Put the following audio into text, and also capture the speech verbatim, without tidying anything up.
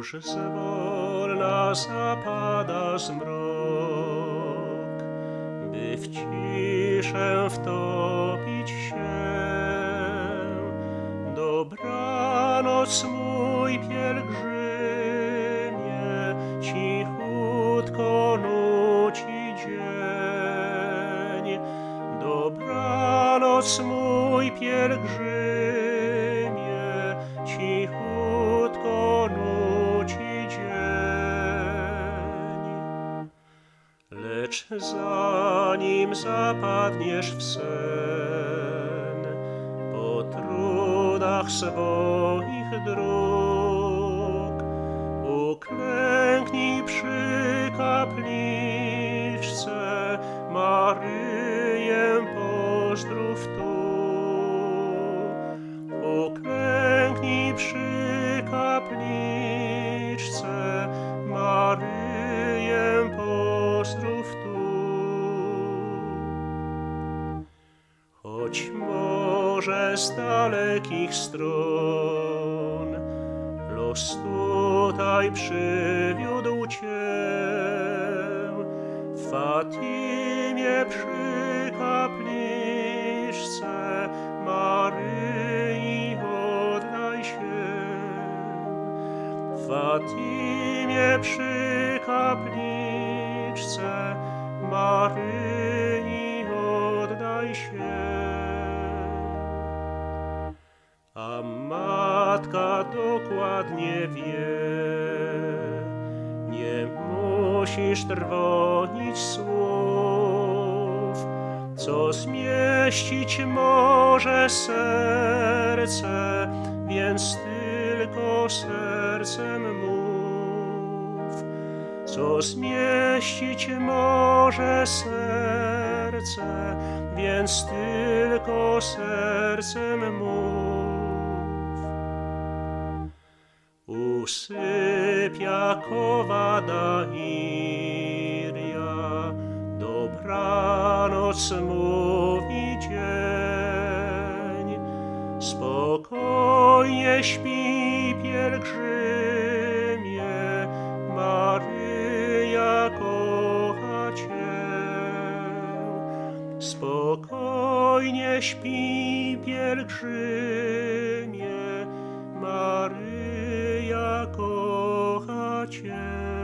Już zwolna zapada zmrok, by w ciszę wtopić się. Dobranoc, mój pielgrzymie, cichutko nuci dzień. Dobranoc, mój pielgrzymie, cichutko nuci dzień. Lecz zanim zapadniesz w sen, po trudach swoich dróg, uklęknij przy kapliczce, Maryję pozdrów tu. Uklęknij przy kapliczce, Maryję pozdrów tu. Choć może z dalekich stron los tutaj przywiódł cię, w Fatimie przy kapliczce Maryi oddaj się. W Fatimie przy kapliczce Maryi oddaj się. A matka dokładnie wie, nie musisz trwonić słów, co zmieścić może serce, więc tylko sercem mów. Co zmieścić może serce, więc tylko sercem mów. Usypia kowada Iria, dobranoc mówi dzień. Spokojnie śpi pielgrzymie, Maryja kocha cię. Spokojnie śpi pielgrzymie, Maryja kocha cię.